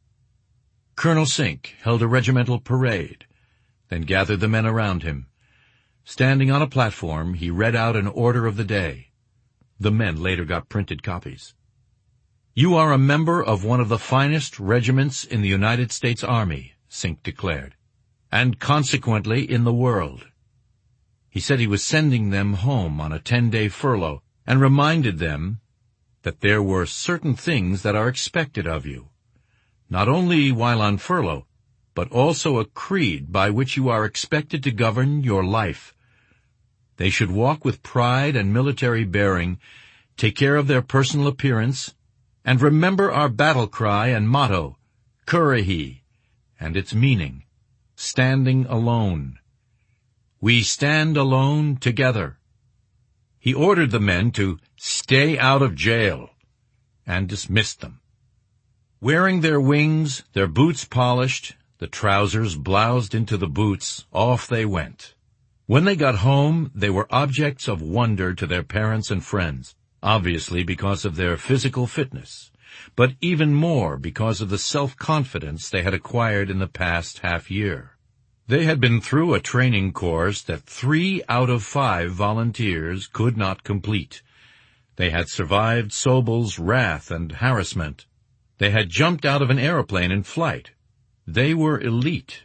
Colonel Sink held a regimental parade, then gathered the men around him. Standing on a platform, he read out an order of the day. The men later got printed copies. "You are a member of one of the finest regiments in the United States Army," Sink declared, "and consequently in the world." He said he was sending them home on a ten-day furlough and reminded them that there were certain things that are expected of you, not only while on furlough, but also a creed by which you are expected to govern your life. They should walk with pride and military bearing, take care of their personal appearance, and remember our battle cry and motto, Currahee, and its meaning, standing alone. We stand alone together. He ordered the men to stay out of jail and dismissed them. Wearing their wings, their boots polished, the trousers bloused into the boots, off they went. When they got home, they were objects of wonder to their parents and friends, obviously because of their physical fitness, but even more because of the self-confidence they had acquired in the past half year. They had been through a training course that three out of five volunteers could not complete. They had survived Sobel's wrath and harassment. They had jumped out of an airplane in flight. They were elite.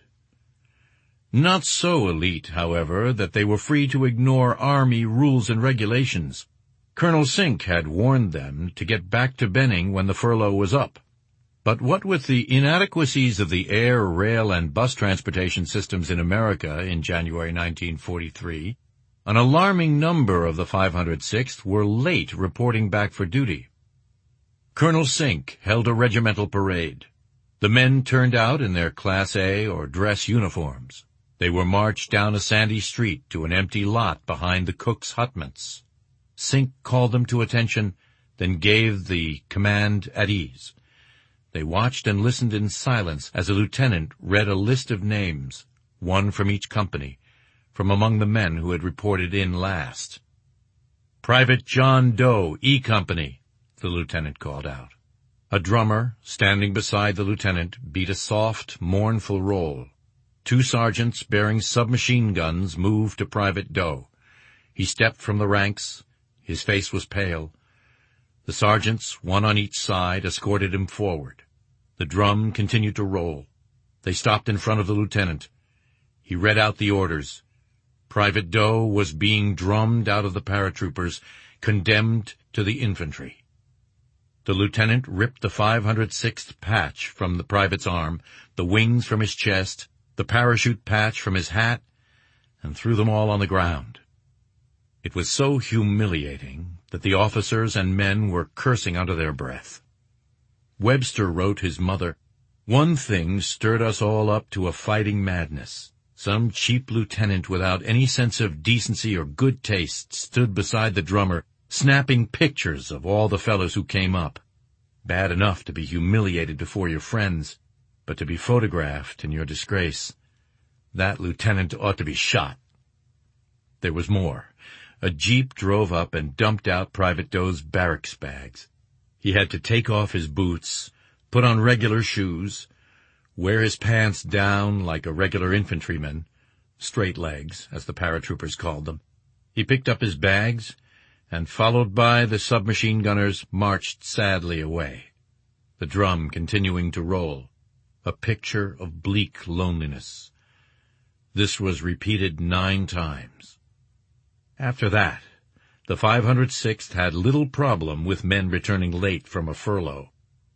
Not so elite, however, that they were free to ignore Army rules and regulations. Colonel Sink had warned them to get back to Benning when the furlough was up. But what with the inadequacies of the air, rail, and bus transportation systems in America in January nineteen forty-three, an alarming number of the five hundred sixth were late reporting back for duty. Colonel Sink held a regimental parade. The men turned out in their Class A or dress uniforms. They were marched down a sandy street to an empty lot behind the cook's hutments. Sink called them to attention, then gave the command at ease. They watched and listened in silence as a lieutenant read a list of names, one from each company, from among the men who had reported in last. "Private John Doe, E Company," the lieutenant called out. A drummer, standing beside the lieutenant, beat a soft, mournful roll. Two sergeants bearing submachine guns moved to Private Doe. He stepped from the ranks. His face was pale. The sergeants, one on each side, escorted him forward. The drum continued to roll. They stopped in front of the lieutenant. He read out the orders. Private Doe was being drummed out of the paratroopers, condemned to the infantry. The lieutenant ripped the five hundred sixth patch from the private's arm, the wings from his chest, the parachute patch from his hat, and threw them all on the ground. It was so humiliating that the officers and men were cursing under their breath. Webster wrote his mother, "One thing stirred us all up to a fighting madness. Some cheap lieutenant without any sense of decency or good taste stood beside the drummer, snapping pictures of all the fellows who came up. Bad enough to be humiliated before your friends, but to be photographed in your disgrace. That lieutenant ought to be shot." There was more. A jeep drove up and dumped out Private Doe's barracks bags. He had to take off his boots, put on regular shoes, wear his pants down like a regular infantryman, straight legs, as the paratroopers called them. He picked up his bags, and followed by the submachine gunners, marched sadly away, the drum continuing to roll, a picture of bleak loneliness. This was repeated nine times. After that, the five hundred sixth had little problem with men returning late from a furlough.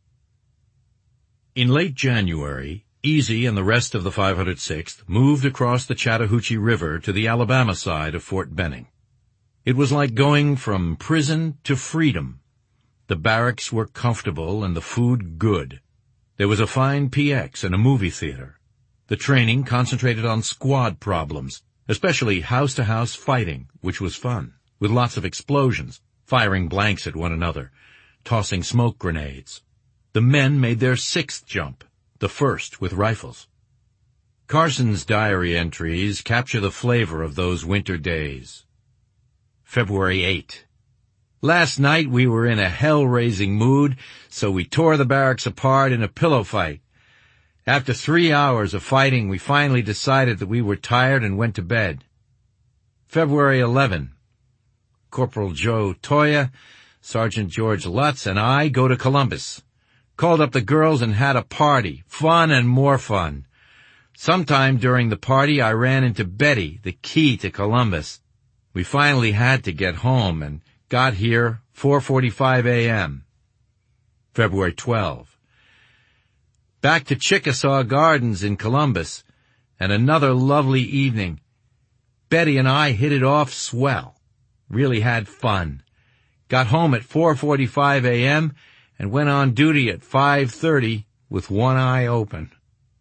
In late January, Easy and the rest of the five hundred sixth moved across the Chattahoochee River to the Alabama side of Fort Benning. It was like going from prison to freedom. The barracks were comfortable and the food good. There was a fine P X and a movie theater. The training concentrated on squad problems, especially house-to-house fighting, which was fun, with lots of explosions, firing blanks at one another, tossing smoke grenades. The men made their sixth jump, the first with rifles. Carson's diary entries capture the flavor of those winter days. February eighth. Last night we were in a hell-raising mood, so we tore the barracks apart in a pillow fight. After three hours of fighting, we finally decided that we were tired and went to bed. February eleventh. Corporal Joe Toya, Sergeant George Lutz, and I go to Columbus. Called up the girls and had a party. Fun and more fun. Sometime during the party, I ran into Betty, the key to Columbus. We finally had to get home and got here four forty-five a.m. February twelfth. Back to Chickasaw Gardens in Columbus, and another lovely evening. Betty and I hit it off swell. Really had fun. Got home at four forty-five a.m. and went on duty at five thirty with one eye open.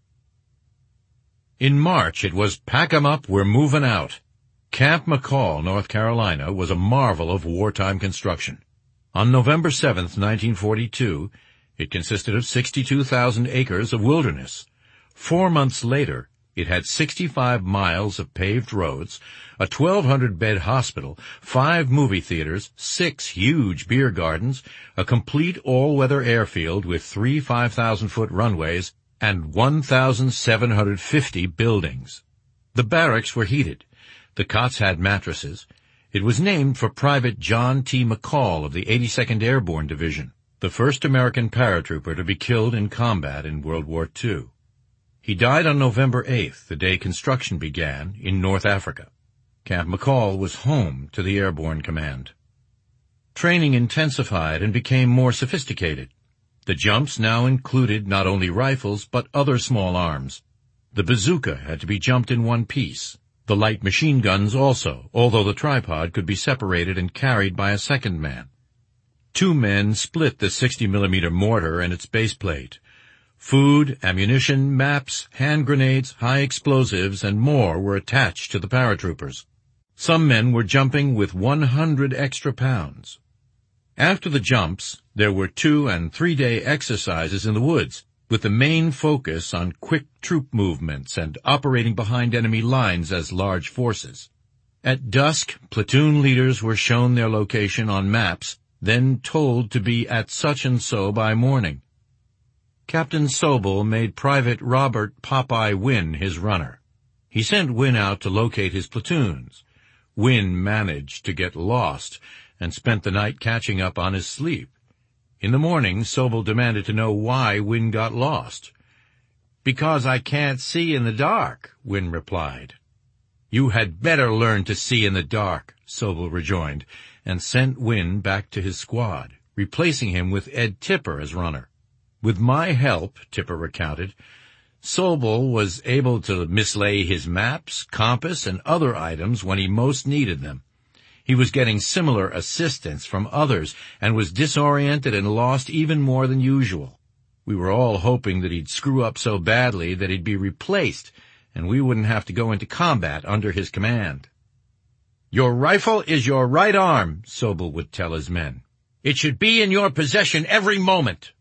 In March, it was pack 'em up, we're moving out. Camp McCall, North Carolina, was a marvel of wartime construction. On November seventh, nineteen forty-two, it consisted of sixty-two thousand acres of wilderness. Four months later, it had sixty-five miles of paved roads, a twelve hundred bed hospital, five movie theaters, six huge beer gardens, a complete all-weather airfield with three five thousand foot runways, and one thousand seven hundred fifty buildings. The barracks were heated. The cots had mattresses. It was named for Private John T. McCall of the eighty-second Airborne Division, the first American paratrooper to be killed in combat in World War Two. He died on November eighth, the day construction began, in North Africa. Camp McCall was home to the Airborne Command. Training intensified and became more sophisticated. The jumps now included not only rifles, but other small arms. The bazooka had to be jumped in one piece. The light machine guns also, although the tripod could be separated and carried by a second man. Two men split the sixty millimeter mortar and its base plate. Food, ammunition, maps, hand grenades, high explosives, and more were attached to the paratroopers. Some men were jumping with one hundred extra pounds. After the jumps, there were two- and three-day exercises in the woods, with the main focus on quick troop movements and operating behind enemy lines as large forces. At dusk, platoon leaders were shown their location on maps, then told to be at such and so by morning. Captain Sobel made Private Robert Popeye Wynn his runner. He sent Wynn out to locate his platoons. Wynn managed to get lost and spent the night catching up on his sleep. In the morning, Sobel demanded to know why Wynn got lost. "Because I can't see in the dark," Wynn replied. "You had better learn to see in the dark," Sobel rejoined, and sent Wynn back to his squad, replacing him with Ed Tipper as runner. "With my help," Tipper recounted, "Sobel was able to mislay his maps, compass, and other items when he most needed them. He was getting similar assistance from others and was disoriented and lost even more than usual. We were all hoping that he'd screw up so badly that he'd be replaced and we wouldn't have to go into combat under his command." "Your rifle is your right arm," Sobel would tell his men. "It should be in your possession every moment."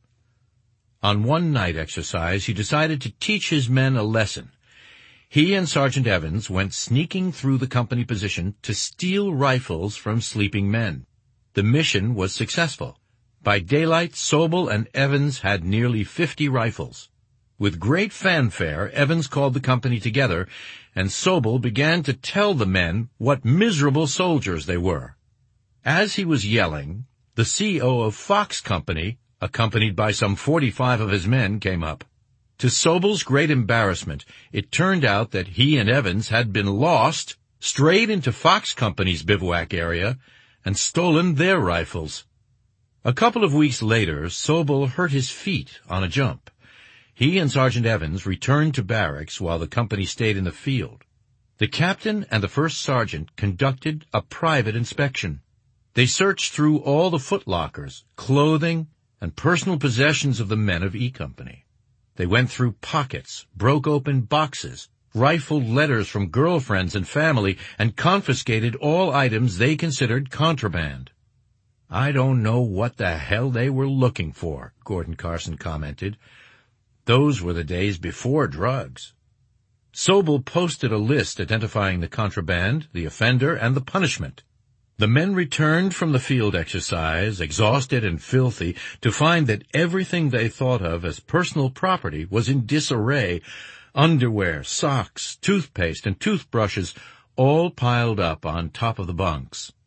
On one night exercise, he decided to teach his men a lesson. He and Sergeant Evans went sneaking through the company position to steal rifles from sleeping men. The mission was successful. By daylight, Sobel and Evans had nearly fifty rifles. With great fanfare, Evans called the company together, and Sobel began to tell the men what miserable soldiers they were. As he was yelling, the C E O of Fox Company, accompanied by some forty-five of his men, came up. To Sobel's great embarrassment, it turned out that he and Evans had been lost, strayed into Fox Company's bivouac area, and stolen their rifles. A couple of weeks later, Sobel hurt his feet on a jump. He and Sergeant Evans returned to barracks while the company stayed in the field. The captain and the first sergeant conducted a private inspection. They searched through all the footlockers, clothing, and personal possessions of the men of E Company. They went through pockets, broke open boxes, rifled letters from girlfriends and family, and confiscated all items they considered contraband. "I don't know what the hell they were looking for," Gordon Carson commented. "Those were the days before drugs." Sobel posted a list identifying the contraband, the offender, and the punishment. The men returned from the field exercise, exhausted and filthy, to find that everything they thought of as personal property was in disarray. Underwear, socks, toothpaste, and toothbrushes all piled up on top of the bunks.